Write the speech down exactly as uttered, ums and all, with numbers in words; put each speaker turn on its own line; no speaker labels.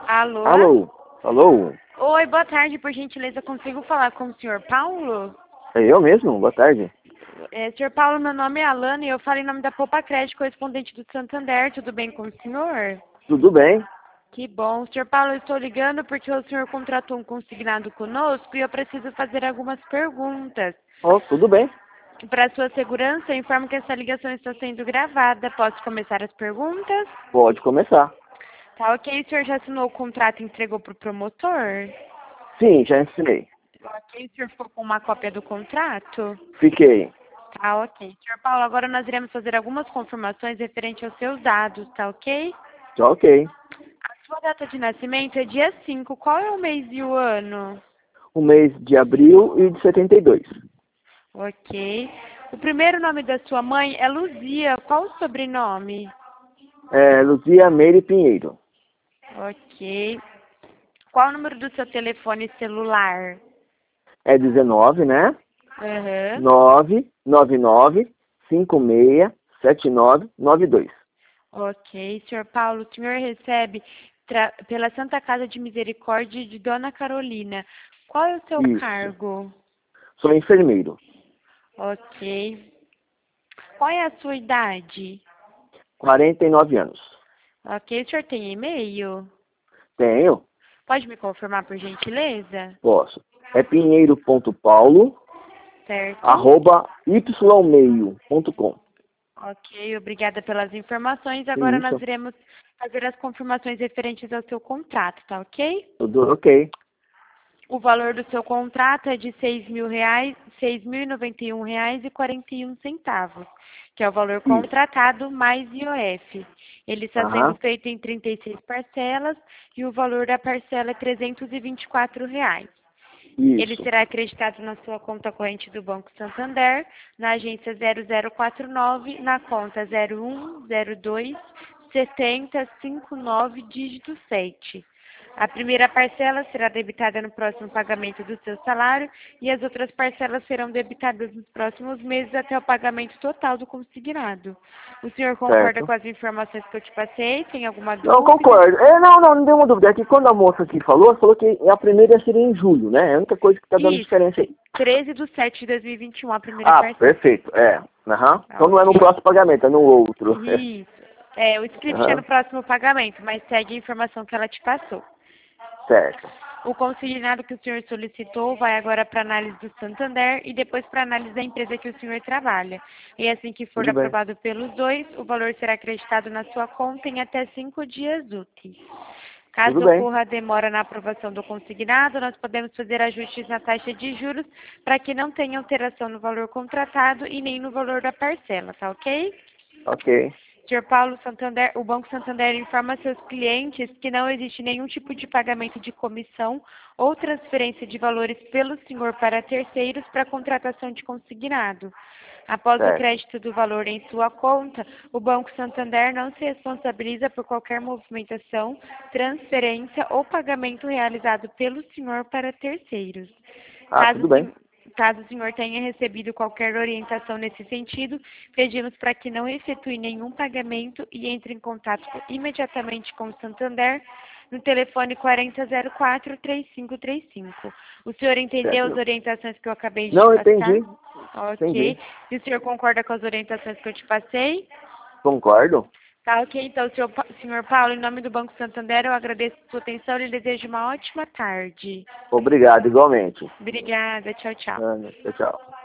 Alô?
Alô? Alô?
Oi, boa tarde, por gentileza, consigo falar com o senhor Paulo?
É eu mesmo? Boa tarde.
É, senhor Paulo, meu nome é Alana e eu falo em nome da Poupa Crédito, correspondente do Santander, tudo bem com o senhor?
Tudo bem?
Que bom. Senhor Paulo, eu estou ligando porque o senhor contratou um consignado conosco e eu preciso fazer algumas perguntas.
Oh, tudo bem.
Para sua segurança, eu informo que essa ligação está sendo gravada. Posso começar as perguntas?
Pode começar.
Tá ok, o senhor já assinou o contrato e entregou para o promotor?
Sim, já ensinei.
Ok, o senhor ficou com uma cópia do contrato?
Fiquei.
Tá ok. Senhor Paulo, agora nós iremos fazer algumas confirmações referente aos seus dados, tá ok?
Tá ok.
A sua data de nascimento é dia cinco. Qual é o mês e o ano?
O mês de abril e de setenta e dois.
Ok. O primeiro nome da sua mãe é Luzia. Qual o sobrenome?
É, Luzia Meire Pinheiro.
Ok. Qual o número do seu telefone celular?
É dezenove, né?
Aham.
nove nove nove cinco seis sete nove nove dois.
Ok. Senhor Paulo, o senhor recebe tra- pela Santa Casa de Misericórdia de Dona Carolina. Qual é o seu
Isso.
cargo?
Sou enfermeiro.
Ok. Qual é a sua idade?
quarenta e nove anos.
Ok. O senhor tem e-mail?
Tenho?
Pode me confirmar, por gentileza?
Posso. É pinheiro.paulo
Certo.
arroba ymeio ponto com.
Ok, obrigada pelas informações.
Que
Agora nós
isso?
iremos fazer as confirmações referentes ao seu contrato, tá ok?
Tudo ok.
O valor do seu contrato é de seis mil reais, seis mil e noventa e um reais e quarenta e um centavos, que é o valor
Isso.
contratado mais I O F. Ele está sendo
Aham.
feito em trinta e seis parcelas e o valor da parcela é trezentos e vinte e quatro reais. Ele
Isso.
será acreditado na sua conta corrente do Banco Santander, na agência zero zero quatro nove, na conta zero um zero dois setenta cinquenta e nove, dígito sete. A primeira parcela será debitada no próximo pagamento do seu salário e as outras parcelas serão debitadas nos próximos meses até o pagamento total do consignado. O senhor concorda
Certo.
com as informações que eu te passei? Tem alguma
Não,
dúvida?
concordo. É, não, não, não deu uma dúvida. É que quando a moça aqui falou, ela falou que a primeira seria em julho, né? É a única coisa que tá dando
Isso.
diferença aí.
treze de setembro de dois mil e vinte e um, a primeira
Ah,
parcela.
perfeito. É. Aham. Então não é no
Ok.
próximo pagamento, é no outro.
Isso. É, o script é no
Aham.
próximo pagamento, mas segue a informação que ela te passou.
Certo.
O consignado que o senhor solicitou vai agora para análise do Santander e depois para análise da empresa que o senhor trabalha. E assim que for
Tudo bem.
aprovado pelos dois, o valor será acreditado na sua conta em até cinco dias úteis.
Tudo
Caso
bem.
ocorra a demora na aprovação do consignado, nós podemos fazer ajustes na taxa de juros para que não tenha alteração no valor contratado e nem no valor da parcela, tá ok?
Ok.
senhor Paulo Santander, o Banco Santander informa seus clientes que não existe nenhum tipo de pagamento de comissão ou transferência de valores pelo senhor para terceiros para contratação de consignado. Após o
Certo.
crédito do valor em sua conta, o Banco Santander não se responsabiliza por qualquer movimentação, transferência ou pagamento realizado pelo senhor para terceiros.
Ah,
Caso
tudo
o
bem.
senhor Caso o senhor tenha recebido qualquer orientação nesse sentido, pedimos para que não efetue nenhum pagamento e entre em contato imediatamente com o Santander no telefone quarenta zero quatro, três cinco três cinco. O senhor entendeu as
Certo.
orientações que eu acabei de te
Não,
passar?
entendi. Entendi.
Ok. E o senhor concorda com as orientações que eu te passei?
Concordo.
Tá, ok. Então, senhor, Pa- senhor Paulo, em nome do Banco Santander, eu agradeço a sua atenção e lhe desejo uma ótima tarde.
Obrigado, igualmente.
Obrigada. Tchau, tchau.
Ah, tchau, tchau.